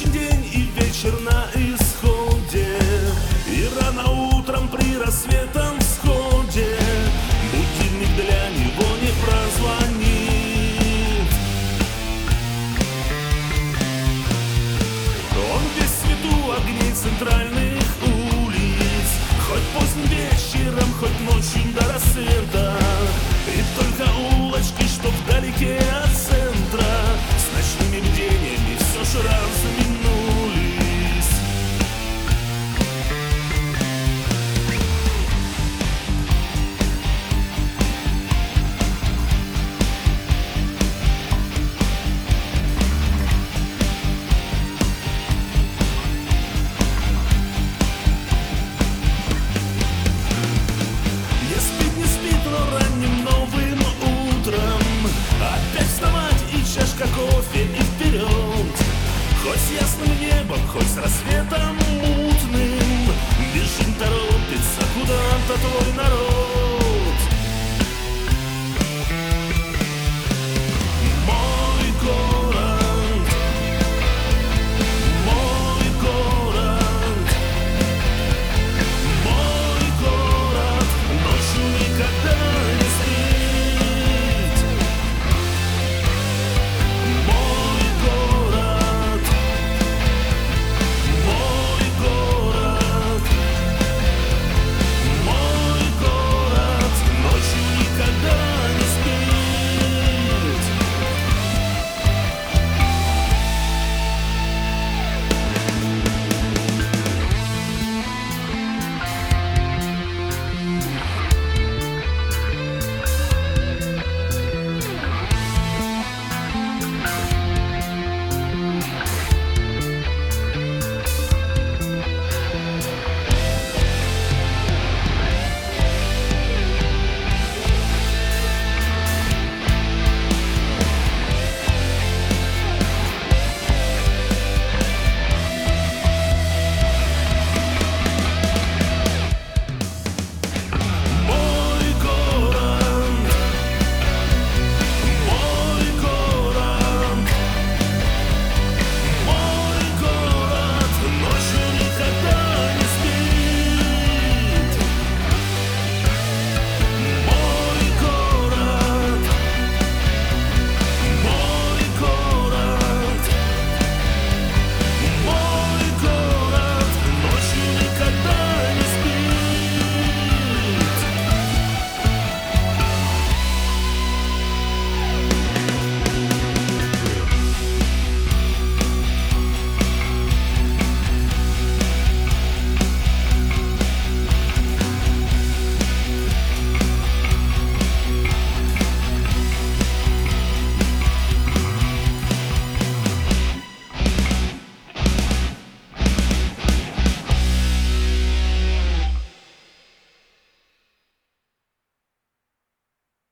очень день и вечер на исходе, и рано утром при рассветном всходе будильник для него не прозвонит. Он весь в свету огней центральных улиц, хоть поздним вечером, хоть ночью до рассвета. И только улочки, что вдалеке от центра, с ночными бдениями все же разминулись. Не спит, не спит, но ранним новым утром опять вставать и чашка кофе и вперед. Хоть с ясным небом, хоть с рассветом мутным, бежит, торопится куда-то твой народ.